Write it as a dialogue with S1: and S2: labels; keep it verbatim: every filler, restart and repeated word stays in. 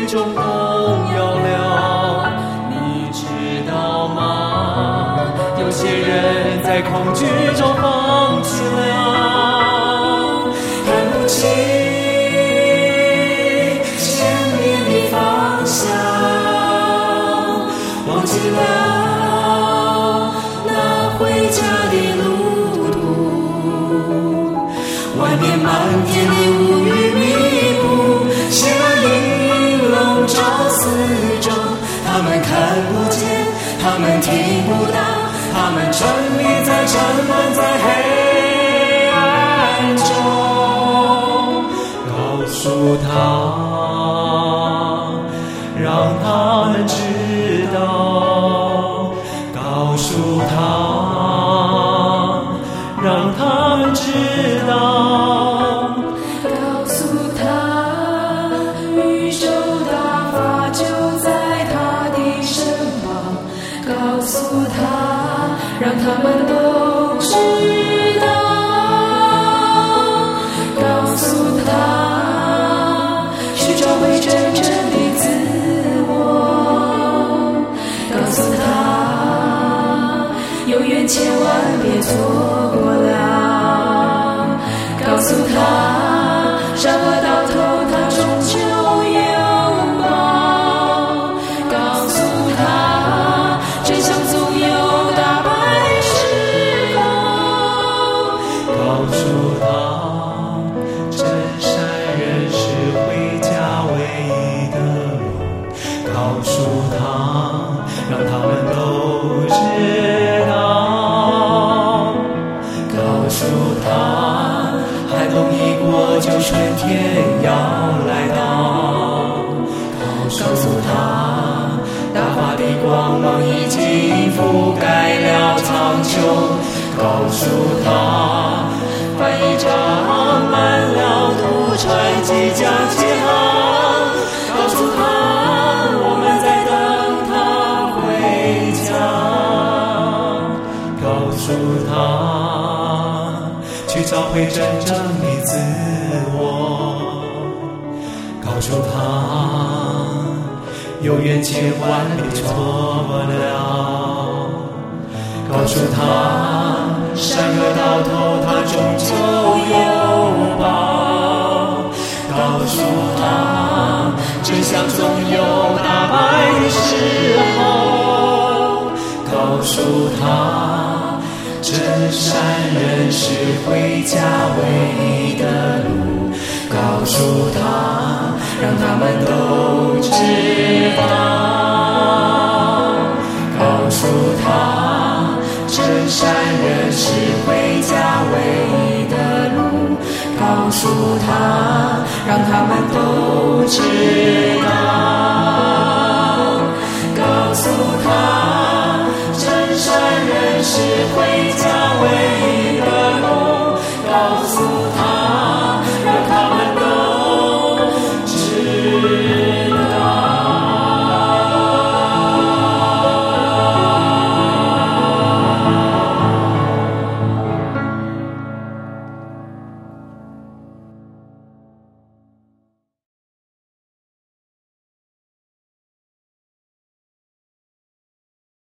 S1: 中动摇了，你知道吗？有些人在恐惧中放弃了，看不清前面的方向，忘记了那回家的路途，外面漫天的乌云密布，像银笼罩四周，他们看不见，他们听不到，他们沉溺在沉沦在黑暗中，告诉他，让他们知道，告诉他，让他们知道，
S2: 告诉他，宇宙大法就在他的身旁，告诉他，让他们都知道，告诉他，去找回真正的自我，告诉他，永远千万别错过了，告诉他，山河到头他终究拥抱，告诉他，真相总有大白的时候，
S1: 告诉他，真善人是回家唯一的路，告诉他，让他们都知道，告诉他，寒冬一过就春天要来到，告诉他，大法的光芒已经覆盖了苍穹，告诉他，帆已长满了渡船即将起航，告诉他，我们在等他回家，告诉他，去找回真正的自我，告诉他，有缘千万别错了，告诉他，山河到头他终究有报，告诉他，真相总有大白的时候，告诉他，真善人是回家唯一的路，告诉他，让他们都知道，告诉他，真善人是回家唯一的路，告诉他，让他们都知道，告诉他，真善人是回